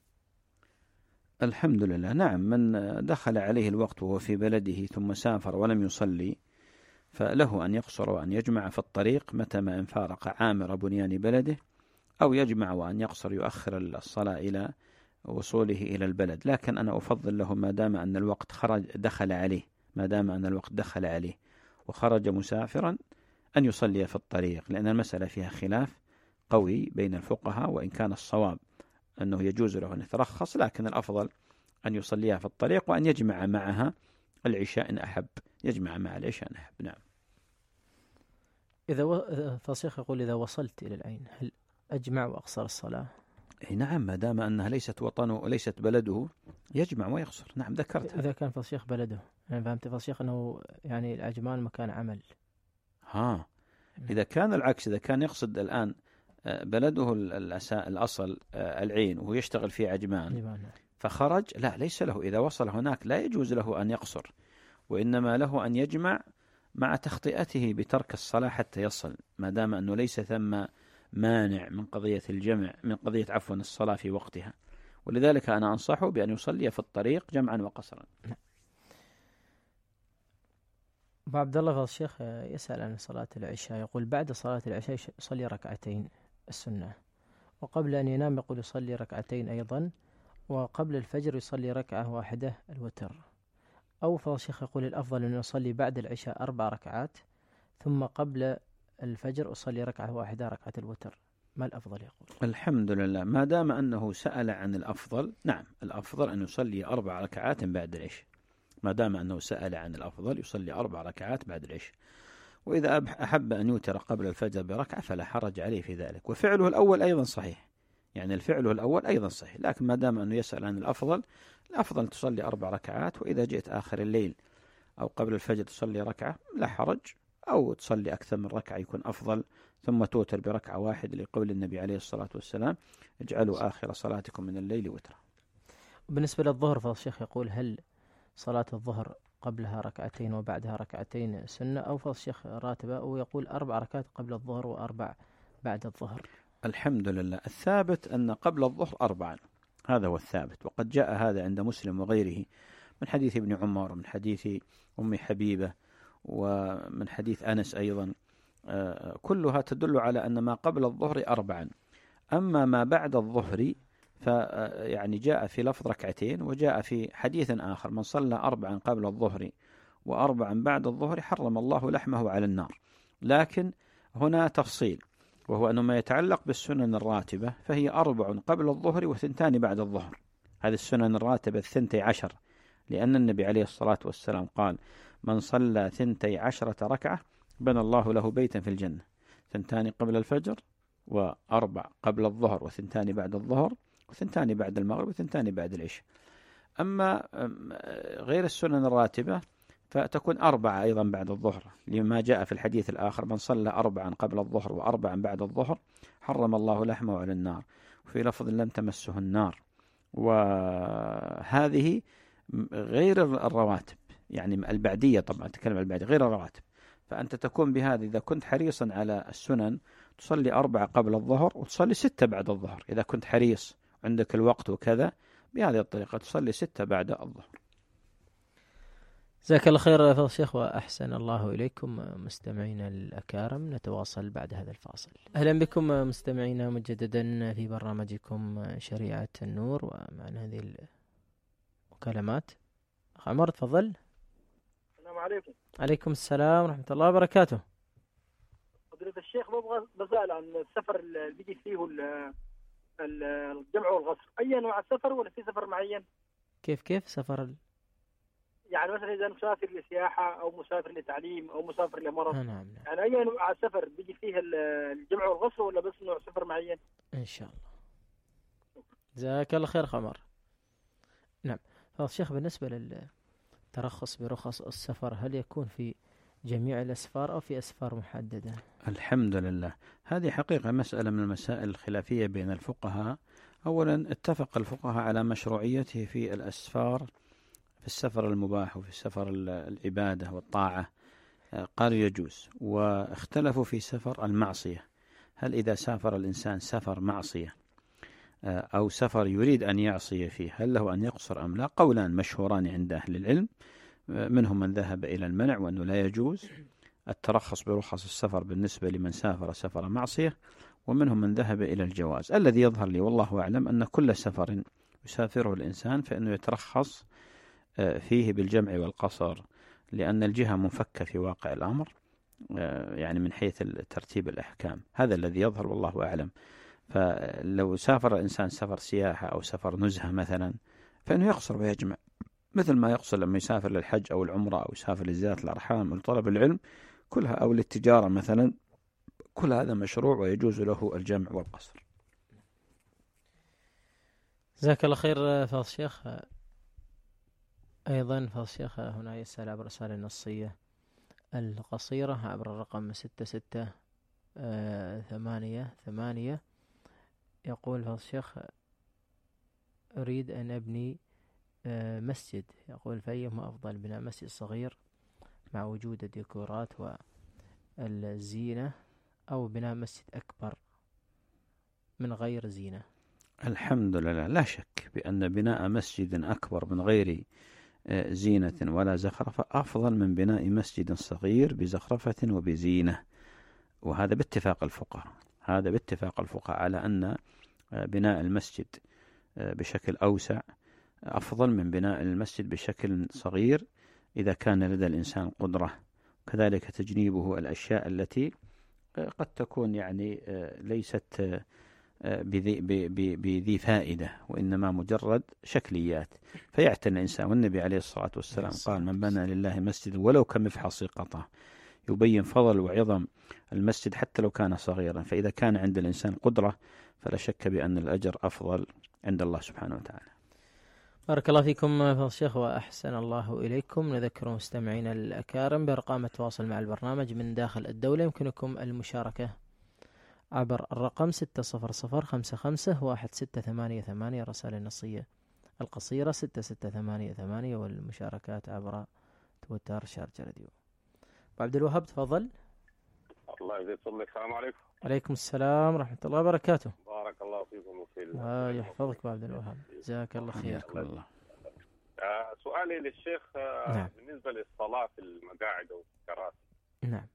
الحمد لله. نعم، من دخل عليه الوقت وهو في بلده ثم سافر ولم يصلي فله أن يقصر وأن يجمع في الطريق متى ما إن فارق عامر بنيان بلده، أو يجمع وأن يقصر يؤخر الصلاة إلى وصوله إلى البلد. لكن أنا أفضل له ما دام أن الوقت خرج دخل عليه ما دام أن الوقت دخل عليه وخرج مسافرا أن يصلي في الطريق، لأن المسألة فيها خلاف قوي بين الفقهاء، وإن كان الصواب أنه يجوز له أن يترخص، لكن الأفضل أن يصليها في الطريق وأن يجمع معها العشاء إن أحب يجمع مع العشاء إن أحب. نعم. إذا و... فالشيخ يقول إذا وصلت إلى العين هل أجمع وأقصر الصلاة؟ إيه نعم، ما دام أنها ليست وطنه وليست بلده يجمع ويقصر. نعم ذكرت. إذا كان فالشيخ بلده، يعني فهمت فالشيخ أنه يعني العجمان مكان عمل. ها إذا كان العكس، إذا كان يقصد الآن بلده الأصل العين وهو يشتغل في عجمان فخرج، لا ليس له، إذا وصل هناك لا يجوز له أن يقصر، وإنما له أن يجمع مع تخطئته بترك الصلاة حتى يصل، ما دام أنه ليس ثم مانع من قضية الجمع من قضية عفوا الصلاة في وقتها. ولذلك أنا أنصحه بأن يصلي في الطريق جمعا وقصرا. أبو عبد الله فضل الشيخ يسأل عن صلاة العشاء، يقول بعد صلاة العشاء يصلي ركعتين السنة، وقبل أن ينام يقول يصلي ركعتين أيضا، وقبل الفجر يصلي ركعة واحدة الوتر. أو فضل الشيخ يقول الأفضل أن يصلي بعد العشاء أربع ركعات ثم قبل الفجر أصلي ركعة واحدة ركعة الوتر، ما الأفضل يقول؟ الحمد لله، ما دام أنه سأل عن الأفضل، نعم الأفضل أن يصلي أربع ركعات بعد العشاء، ما دام أنه سأل عن الأفضل يصلي أربع ركعات بعد العشاء. وإذا أحب أن يوتر قبل الفجر بركعة فلا حرج عليه في ذلك، وفعله الأول أيضا صحيح، يعني الفعل الأول أيضا صحيح، لكن ما دام أنه يسأل عن الأفضل، الأفضل تصلي أربع ركعات، وإذا جئت آخر الليل أو قبل الفجر تصلي ركعة لا حرج، أو تصلي أكثر من ركعة يكون أفضل، ثم توتر بركعة واحدة لقول النبي عليه الصلاة والسلام اجعلوا آخر صلاتكم من الليل وترا. بالنسبة للظهر فالشيخ يقول هل صلاة الظهر قبلها ركعتين وبعدها ركعتين سنة، أو فالشيخ راتبة ويقول أربع ركعات قبل الظهر وأربع بعد الظهر؟ الحمد لله، الثابت أن قبل الظهر أربعا، هذا هو الثابت، وقد جاء هذا عند مسلم وغيره من حديث ابن عمر ومن حديث أم حبيبة ومن حديث أنس أيضا، كلها تدل على أن ما قبل الظهر أربعا. أما ما بعد الظهر فيعني جاء في لفظ ركعتين، وجاء في حديث آخر من صلى أربعا قبل الظهر وأربعا بعد الظهر حرم الله لحمه على النار. لكن هنا تفصيل، وهو أنه ما يتعلق بالسنن الراتبة فهي أربع قبل الظهر وثنتان بعد الظهر، هذه السنن الراتبة الثنتي عشر، لأن النبي عليه الصلاة والسلام قال من صلى ثنتي عشرة ركعة بنى الله له بيتا في الجنة، ثنتان قبل الفجر وأربع قبل الظهر وثنتان بعد الظهر وثنتان بعد المغرب وثنتان بعد العشاء. أما غير السنن الراتبة فتكون أربعة أيضا بعد الظهر، لما جاء في الحديث الآخر من صلى أربعا قبل الظهر وأربعا بعد الظهر حرم الله لحمه على النار، وفي لفظ لم تمسه النار. وهذه غير الرواتب، يعني البعدية، طبعا تكلم عن البعدية غير الرواتب، فأنت تكون بهذا إذا كنت حريصا على السنن تصلي أربعة قبل الظهر وتصلي ستة بعد الظهر، إذا كنت حريص عندك الوقت وكذا بهذه الطريقة تصلي ستة بعد الظهر. جزاك الله خير يا فضل الشيخ وأحسن الله إليكم مستمعينا الأكارم. نتواصل بعد هذا الفاصل. أهلا بكم مستمعينا مجددا في برنامجكم شريعة النور، ومعنا هذه المكالمات. أخ عمر تفضل. السلام عليكم. عليكم السلام ورحمة الله وبركاته. فضيلة الشيخ ببغى بسأل عن السفر اللي بيجي فيه الجمع والغصر، أي أنواع السفر ولا في سفر معين؟ كيف كيف سفر ال... يعني مثلا إذا مسافر لسياحة أو مسافر لتعليم أو مسافر لمرض، نعم نعم. يعني أي أنواع السفر بيجي فيه الجمع والغصر ولا بس نوع سفر معين؟ إن شاء الله. جزاك الله خير خمر. نعم. فالشيخ بالنسبة للترخص برخص السفر هل يكون في جميع الأسفار أو في أسفار محددة؟ الحمد لله، هذه حقيقة مسألة من المسائل الخلافية بين الفقهاء. أولا اتفق الفقهاء على مشروعيته في الأسفار، في السفر المباح وفي السفر العبادة والطاعة قالوا يجوز، واختلفوا في سفر المعصية هل إذا سافر الإنسان سفر معصية أو سفر يريد أن يعصي فيه هل له أن يقصر أم لا؟ قولان مشهوران عند أهل العلم، منهم من ذهب إلى المنع وأنه لا يجوز الترخص برخص السفر بالنسبة لمن سافر سفر معصية، ومنهم من ذهب إلى الجواز. الذي يظهر لي والله أعلم أن كل سفر يسافره الإنسان فإنه يترخص فيه بالجمع والقصر، لأن الجهة منفكة في واقع الأمر يعني من حيث ترتيب الأحكام. هذا الذي يظهر والله أعلم. فلو سافر الإنسان سفر سياحة أو سفر نزهة مثلا فإنه يقصر ويجمع، مثل ما يقصر لما يسافر للحج أو العمرة أو يسافر لزيارة الأرحام أو لطلب العلم كلها أو للتجارة مثلا، كل هذا مشروع ويجوز له الجمع والقصر. جزاك الله خير فضل الشيخ. أيضا فضل الشيخ هنا يسأل عبر الرسالة النصية القصيرة عبر الرقم ستة ستة ثمانية ثمانية، يقول فضل الشيخ أريد أن أبني مسجد، يقول فأيهما أفضل، بناء مسجد صغير مع وجود الديكورات والزينة أو بناء مسجد أكبر من غير زينة؟ الحمد لله، لا شك بأن بناء مسجد أكبر من غير زينة ولا زخرفة أفضل من بناء مسجد صغير بزخرفة وبزينة، وهذا باتفاق الفقهاء. هذا باتفاق الفقهاء على أن بناء المسجد بشكل أوسع أفضل من بناء المسجد بشكل صغير إذا كان لدى الإنسان قدرة، كذلك تجنيبه الأشياء التي قد تكون يعني ليست بذي, بذي فائدة وإنما مجرد شكليات، فيعتني الإنسان. والنبي عليه الصلاة والسلام قال من بنى لله مسجد ولو كمفحص قطع، يبين فضل وعظم المسجد حتى لو كان صغيرا. فإذا كان عند الإنسان قدرة فلا شك بأن الأجر أفضل عند الله سبحانه وتعالى. بارك الله فيكم فضل الشيخ وأحسن الله إليكم. نذكر مستمعينا الأكارم بأرقام التواصل مع البرنامج من داخل الدولة. يمكنكم المشاركة عبر الرقم ستة صفر صفر خمسة خمسة واحد ستة ثمانية ثمانية رسالة نصية القصيرة ستة ستة ثمانية ثمانية، والمشاركات عبر تويتر شارجة راديو. عبد الوهاب تفضل. الله يجزيك فضلك. السلام عليكم. عليكم السلام ورحمة الله وبركاته. بارك الله فيكم وفي الله يحفظك عبد الوهاب، جزاك الله خير. الله. آه سؤالي للشيخ آه نعم. بالنسبة للصلاة في المقاعد والكراسي. نعم.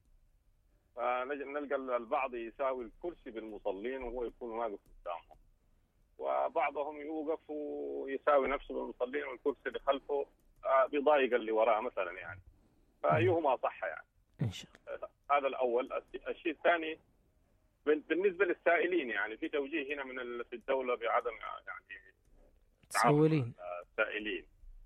فنلقى البعض يساوي الكرسي بالمصلين وهو يكون واقف قدامهم، وبعضهم يوقف ويساوي نفسه بالمصلين والكرسي اللي خلفه آه بيضايق اللي وراه مثلا يعني، فأيهما صح يعني؟ إن شاء الله. هذا الأول. الشيء الثاني بالنسبة للسائلين، يعني في توجيه هنا من في الدولة بعدم يعني تسولين السائلين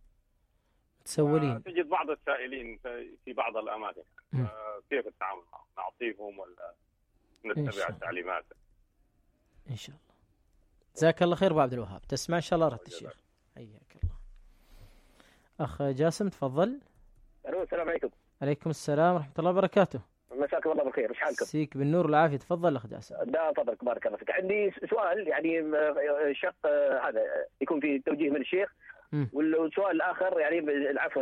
تسولين تجد بعض السائلين في بعض الأماكن كيف التعامل معهم؟ نعطيهم ولا نتبع التعليمات؟ إن شاء الله. جزاك الله خير أبو عبد الوهاب. تسمع إن شاء الله رد الشيخ. حياك الله. أخ جاسم تفضل. السلام عليكم. عليكم السلام ورحمة الله وبركاته. مساك الله بالخير، ايش حالكم؟ سيك بالنور والعافية. تفضل أخ جاسم. لا فضلك بارك الله فيك. عندي سؤال يعني شق هذا يكون في توجيه من الشيخ، والسؤال الآخر يعني عفوا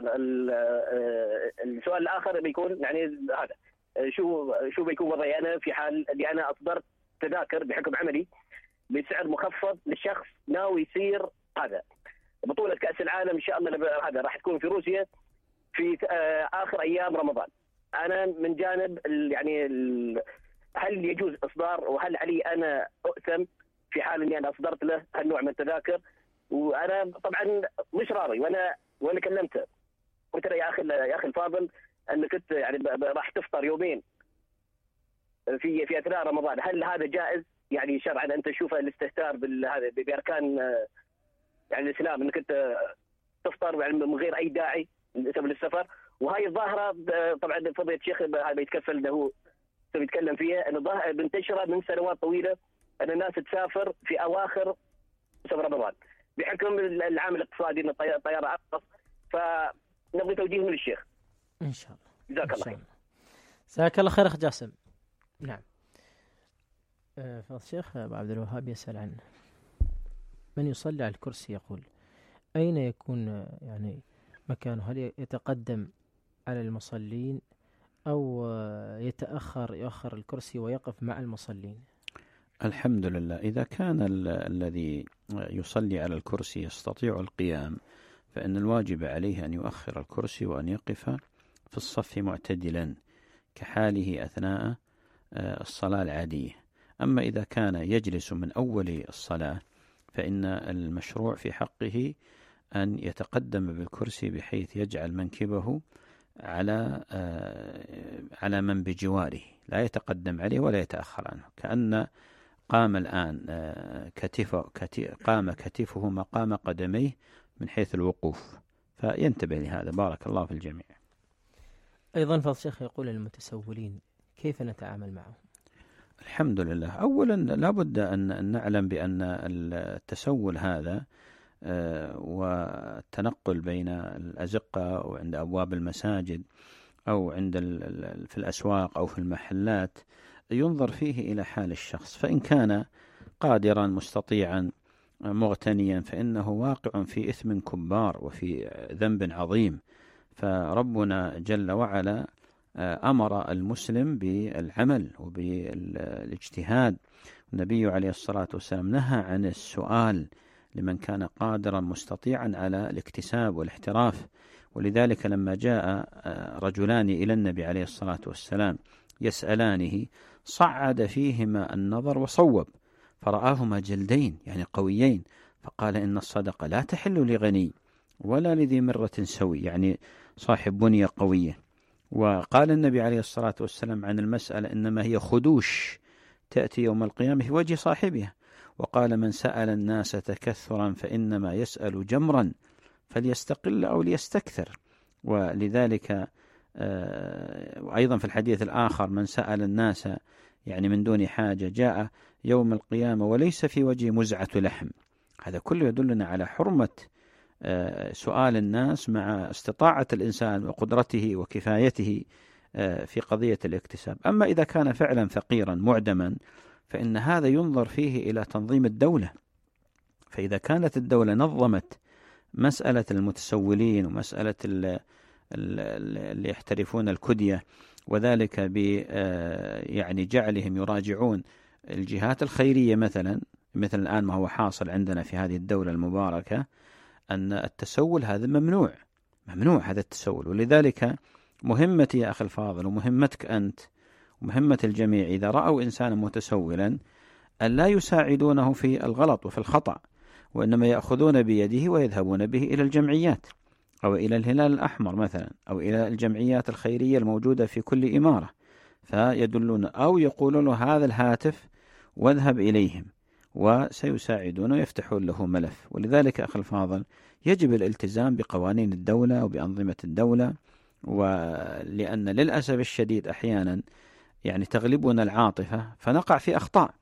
السؤال الآخر بيكون يعني هذا شو شو بيكون وضعي أنا في حال اللي أنا أصدرت تذاكر بحكم عملي بسعر مخفض للشخص ناوي يصير هذا بطولة كأس العالم إن شاء الله هذا راح تكون في روسيا في آخر أيام رمضان. أنا من جانب يعني هل يجوز إصدار، وهل علي أنا أؤثم في حال إني أنا أصدرت له هالنوع من التذاكر؟ وأنا طبعا مش راضي، وأنا وأنا كلمته قلت له يا أخي يا أخي الفاضل أنك أنت يعني راح تفطر يومين في في أثناء رمضان، هل هذا جائز يعني شرعا؟ أنت تشوفه الاستهتار بالهذا بأركان يعني الإسلام أنك أنت تفطر يعني من غير أي داعي بسبب السفر؟ وهاي الظاهرة طبعا فضيلة الشيخ هذا يتكفل انه بيتكلم فيها انه ظاهرة منتشرة من سنوات طويلة ان الناس تسافر في اواخر شهر رمضان بحكم العامل الاقتصادي ان الطيارة ارخص، فنبغي توجيه من الشيخ. ان شاء الله. جزاك الله خير. جزاك الله خير اخ جاسم. نعم. أه فالشيخ ابو عبد الوهاب يسأل عن من يصلي على الكرسي، يقول اين يكون يعني مكانه؟ هل يتقدم على المصلين أو يتأخر يؤخر الكرسي ويقف مع المصلين؟ الحمد لله. إذا كان ال- الذي يصلي على الكرسي يستطيع القيام، فإن الواجب عليه أن يؤخر الكرسي وأن يقف في الصف معتدلا كحاله أثناء الصلاة العادية. أما إذا كان يجلس من أول الصلاة فإن المشروع في حقه أن يتقدم بالكرسي بحيث يجعل منكبه على على من بجواره، لا يتقدم عليه ولا يتأخر عنه، كأن قام الآن كتفه قام كتفه مقام قدميه من حيث الوقوف، فينتبه لهذا. بارك الله في الجميع. أيضا فضل الشيخ يقول المتسولين كيف نتعامل معهم؟ الحمد لله. أولا لابد أن نعلم بأن التسول هذا والتنقل بين الأزقة أو عند أبواب المساجد أو عند في الأسواق أو في المحلات ينظر فيه إلى حال الشخص، فإن كان قادرا مستطيعا مغتنيا فإنه واقع في إثم كبار وفي ذنب عظيم. فربنا جل وعلا أمر المسلم بالعمل وبالاجتهاد. النبي عليه الصلاة والسلام نهى عن السؤال لمن كان قادرا مستطيعا على الاكتساب والاحتراف. ولذلك لما جاء رجلان إلى النبي عليه الصلاة والسلام يسألانه صعد فيهما النظر وصوب، فرآهما جلدين يعني قويين، فقال إن الصدقة لا تحل لغني ولا لذي مرة سوي، يعني صاحب بنية قوية. وقال النبي عليه الصلاة والسلام عن المسألة إنما هي خدوش تأتي يوم القيامة في وجه صاحبها. وقال من سأل الناس تكثرا فإنما يسأل جمرا فليستقل أو ليستكثر. ولذلك وأيضا في الحديث الآخر من سأل الناس يعني من دون حاجة جاء يوم القيامة وليس في وجه مزعة لحم. هذا كله يدلنا على حرمة سؤال الناس مع استطاعة الإنسان وقدرته وكفايته في قضية الاكتساب. أما إذا كان فعلا فقيرا معدما فإن هذا ينظر فيه إلى تنظيم الدولة. فإذا كانت الدولة نظمت مسألة المتسولين ومسألة اللي يحترفون الكدية وذلك ب يعني جعلهم يراجعون الجهات الخيرية مثلا مثل الآن ما هو حاصل عندنا في هذه الدولة المباركة، أن التسول هذا ممنوع ممنوع هذا التسول. ولذلك مهمتي يا أخي الفاضل ومهمتك أنت ومهمة الجميع إذا رأوا إنسانا متسولا أن لا يساعدونه في الغلط وفي الخطأ، وإنما يأخذون بيده ويذهبون به إلى الجمعيات أو إلى الهلال الأحمر مثلا أو إلى الجمعيات الخيرية الموجودة في كل إمارة، فيدلون أو يقولون له هذا الهاتف واذهب إليهم وسيساعدون ويفتحون له ملف. ولذلك أخي الفاضل يجب الالتزام بقوانين الدولة وبأنظمة الدولة، ولأن للأسف الشديد أحيانا يعني تغلبنا العاطفة فنقع في أخطاء.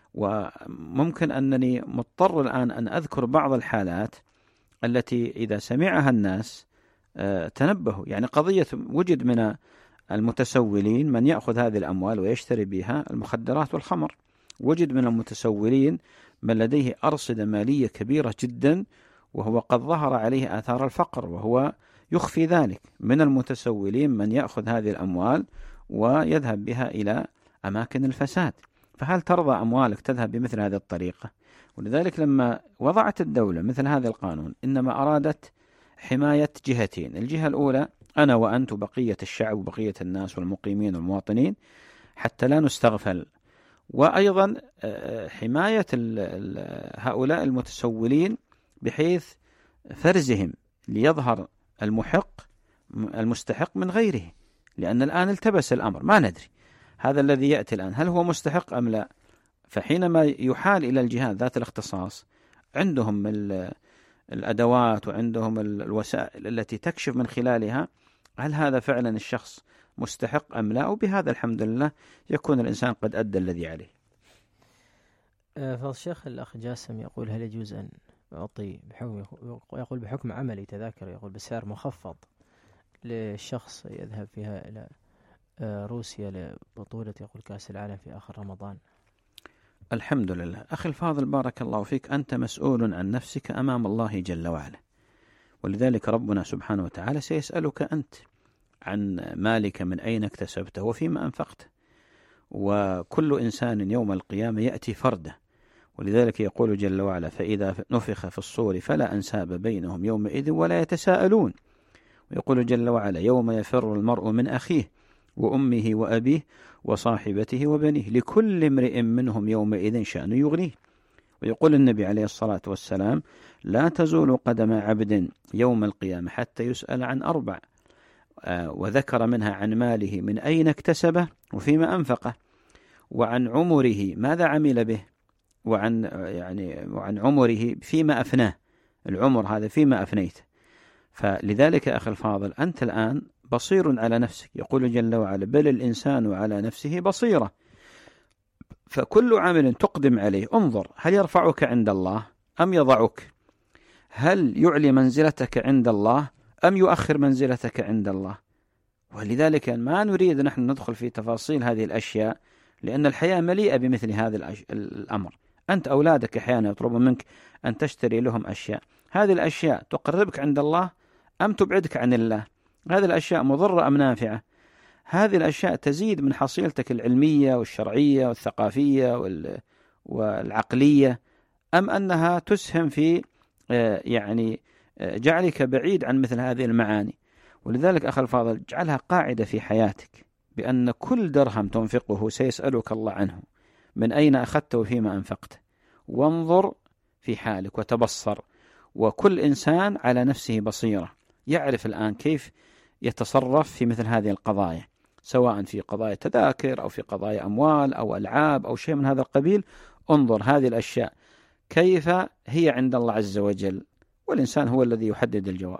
وممكن أنني مضطر الآن أن أذكر بعض الحالات التي إذا سمعها الناس تنبهوا. يعني قضية وجد من المتسولين من يأخذ هذه الأموال ويشتري بها المخدرات والخمر، وجد من المتسولين من لديه أرصدة مالية كبيرة جدا وهو قد ظهر عليه آثار الفقر وهو يخفي ذلك. من المتسولين من يأخذ هذه الأموال ويذهب بها إلى أماكن الفساد. فهل ترضى أموالك تذهب بمثل هذه الطريقة؟ ولذلك لما وضعت الدولة مثل هذا القانون إنما أرادت حماية جهتين. الجهة الأولى أنا وأنت وبقية الشعب وبقية الناس والمقيمين والمواطنين حتى لا نستغفل، وأيضا حماية هؤلاء المتسولين بحيث فرزهم ليظهر المحق المستحق من غيره. لأن الآن التبس الأمر ما ندري هذا الذي يأتي الآن هل هو مستحق أم لا. فحينما يحال إلى الجهات ذات الاختصاص عندهم الأدوات وعندهم الوسائل التي تكشف من خلالها هل هذا فعلا الشخص مستحق أم لا، وبهذا الحمد لله يكون الإنسان قد أدى الذي عليه. فالشيخ الأخ جاسم يقول هل يجوز أن أعطي بحكم يقول بحكم عملي تذاكر يقول بسعر مخفض للشخص يذهب فيها إلى روسيا لبطولة يقول كأس العالم في آخر رمضان؟ الحمد لله. أخي الفاضل بارك الله فيك، أنت مسؤول عن نفسك أمام الله جل وعلا، ولذلك ربنا سبحانه وتعالى سيسألك أنت عن مالك من أين اكتسبته وفيما أنفقته. وكل إنسان يوم القيامة يأتي فرده، ولذلك يقول جل وعلا: فإذا نفخ في الصور فلا أنساب بينهم يومئذ ولا يتساءلون. ويقول جل وعلا: يوم يفر المرء من أخيه وأمه وأبيه وصاحبته وبنيه لكل امرئ منهم يومئذ شأن يغنيه. ويقول النبي عليه الصلاة والسلام: لا تزول قدم عبد يوم القيامة حتى يسأل عن أربع، آه وذكر منها عن ماله من أين اكتسبه وفيما أنفقه، وعن عمره ماذا عمل به، وعن يعني وعن عمره فيما أفناه، العمر هذا فيما أفنيته. فلذلك أخي الفاضل أنت الآن بصير على نفسك، يقول جل وعلا: بل الإنسان على نفسه بصيرة. فكل عمل تقدم عليه انظر هل يرفعك عند الله أم يضعك، هل يعلي منزلتك عند الله أم يؤخر منزلتك عند الله. ولذلك ما نريد نحن ندخل في تفاصيل هذه الأشياء، لأن الحياة مليئة بمثل هذا الأمر. أنت أولادك أحيانا يطلبون منك أن تشتري لهم أشياء، هذه الأشياء تقربك عند الله أم تبعدك عن الله؟ هذه الأشياء مضرة أم نافعة؟ هذه الأشياء تزيد من حصيلتك العلمية والشرعية والثقافية والعقلية، أم أنها تسهم في يعني جعلك بعيد عن مثل هذه المعاني؟ ولذلك أخي الفاضل اجعلها قاعدة في حياتك، بأن كل درهم تنفقه سيسألك الله عنه، من أين أخذته وفيما أنفقته. وانظر في حالك وتبصر، وكل إنسان على نفسه بصيرة، يعرف الآن كيف يتصرف في مثل هذه القضايا، سواء في قضايا تذاكر أو في قضايا أموال أو ألعاب أو شيء من هذا القبيل. انظر هذه الأشياء كيف هي عند الله عز وجل، والإنسان هو الذي يحدد الجواب.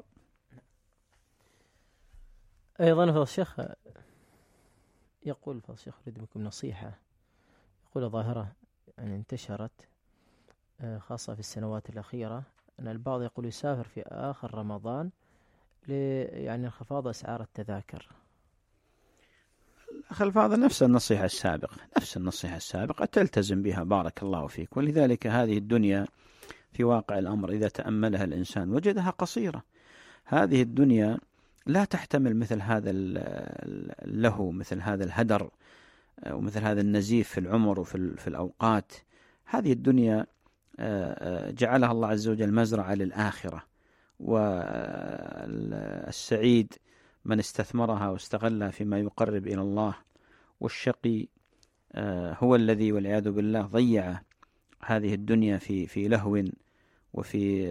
أيضا فضل الشيخ يقول فضل الشيخ أريد منكم نصيحة. يقول ظاهرة أن انتشرت خاصة في السنوات الأخيرة أن البعض يقول يسافر في آخر رمضان ل يعني انخفاض أسعار التذاكر. أخي الفاضل نفس النصيحة السابقة، نفس النصيحة السابقة تلتزم بها بارك الله فيك. ولذلك هذه الدنيا في واقع الأمر إذا تأملها الإنسان وجدها قصيرة. هذه الدنيا لا تحتمل مثل هذا له مثل هذا الهدر ومثل هذا النزيف في العمر وفي في الأوقات. هذه الدنيا جعلها الله عز وجل مزرعة للآخرة، والسعيد من استثمرها واستغلها فيما يقرب إلى الله، والشقي هو الذي والعياذ بالله ضيع هذه الدنيا في في لهو وفي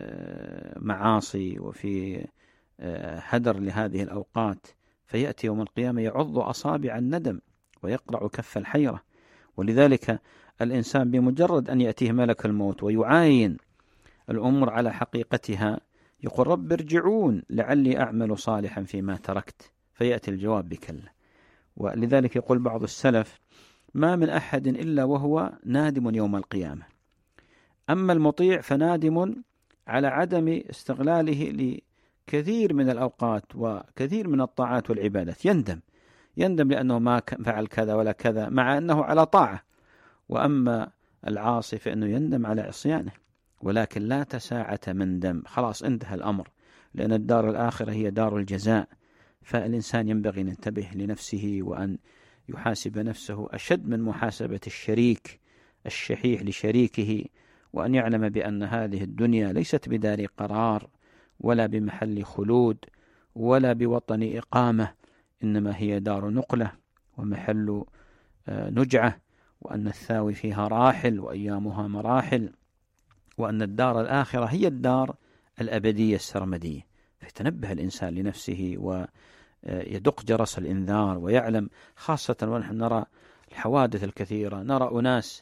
معاصي وفي هدر لهذه الأوقات، فيأتي يوم القيامة يعض أصابع الندم ويقرع كف الحيرة. ولذلك الإنسان بمجرد أن يأتيه ملك الموت ويعاين الأمور على حقيقتها يقول: رب ارجعون لعلي أعمل صالحا فيما تركت، فيأتي الجواب بكلا. ولذلك يقول بعض السلف: ما من أحد إلا وهو نادم يوم القيامة، أما المطيع فنادم على عدم استغلاله لكثير من الأوقات وكثير من الطاعات والعبادات. يندم يندم لأنه ما فعل كذا ولا كذا مع أنه على طاعة. وأما العاصي فإنه يندم على عصيانه، ولكن لا تساعة من دم، خلاص انتهى الأمر، لأن الدار الآخرة هي دار الجزاء. فالإنسان ينبغي أن ينتبه لنفسه وأن يحاسب نفسه أشد من محاسبة الشريك الشحيح لشريكه، وأن يعلم بأن هذه الدنيا ليست بدار قرار ولا بمحل خلود ولا بوطن إقامة، إنما هي دار نقلة ومحل نجعة، وأن الثاوي فيها راحل وأيامها مراحل، وأن الدار الآخرة هي الدار الأبدية السرمدية. فيتنبه الإنسان لنفسه ويدق جرس الإنذار ويعلم، خاصة ونحن نرى الحوادث الكثيرة، نرى أناس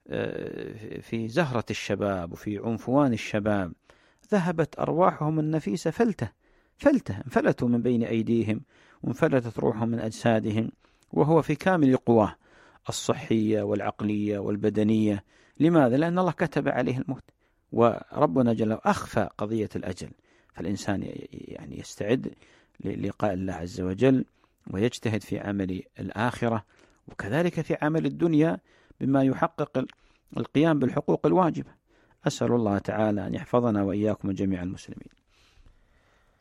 في زهرة الشباب وفي عنفوان الشباب ذهبت أرواحهم النفيسة فلتة فلتة انفلتوا من بين أيديهم وانفلتت روحهم من أجسادهم، وهو في كامل قواه الصحية والعقلية والبدنية. لماذا؟ لأن الله كتب عليه الموت، وربنا جل أخفى قضية الأجل. فالإنسان يعني يستعد للقاء الله عز وجل ويجتهد في عمل الآخرة، وكذلك في عمل الدنيا بما يحقق القيام بالحقوق الواجبة. أسأل الله تعالى أن يحفظنا وإياكم جميع المسلمين.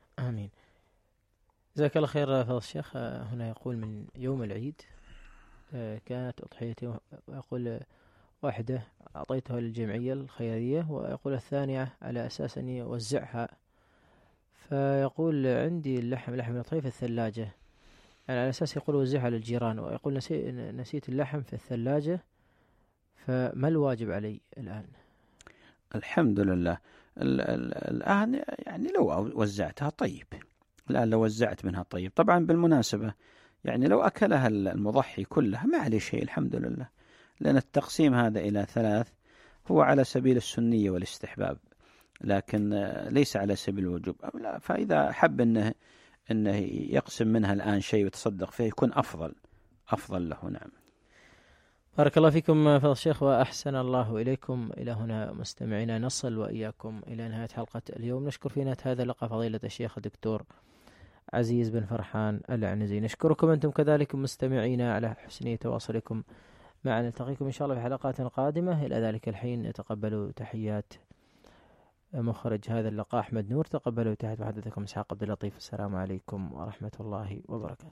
آمين. جزاك الله خير فضل الشيخ. هنا يقول من يوم العيد كانت أضحيتي، ويقول واحدة أعطيتها للجمعية الخيرية، ويقول الثانية على أساس أني أوزعها. فيقول عندي اللحم لحم الأضحية في الثلاجة، يعني على أساس يقول وزعها للجيران، ويقول نسي نسيت اللحم في الثلاجة، فما الواجب علي الآن؟ الحمد لله. الآن يعني لو وزعتها طيب، الآن لو وزعت منها طيب. طبعا بالمناسبة يعني لو أكلها المضحي كلها ما عليه شيء الحمد لله، لأن التقسيم هذا إلى ثلاث هو على سبيل السنية والاستحباب، لكن ليس على سبيل الوجوب. فإذا حب أنه, أنه يقسم منها الآن شيء ويتصدق فيه يكون أفضل أفضل له. نعم. بارك الله فيكم فضل الشيخ وأحسن الله إليكم. إلى هنا مستمعينا نصل وإياكم إلى نهاية حلقة اليوم. نشكر في نهاية هذا اللقاء فضيلة الشيخ الدكتور عزيز بن فرحان العنزي. نشكركم أنتم كذلك مستمعينا على حسن تواصلكم معنا. نلتقيكم إن شاء الله في حلقات قادمة. إلى ذلك الحين نتقبلوا تحيات مخرج هذا اللقاء أحمد نور. تقبلوا تحيات محدثكم إسحاق عبد اللطيف. السلام عليكم ورحمة الله وبركاته.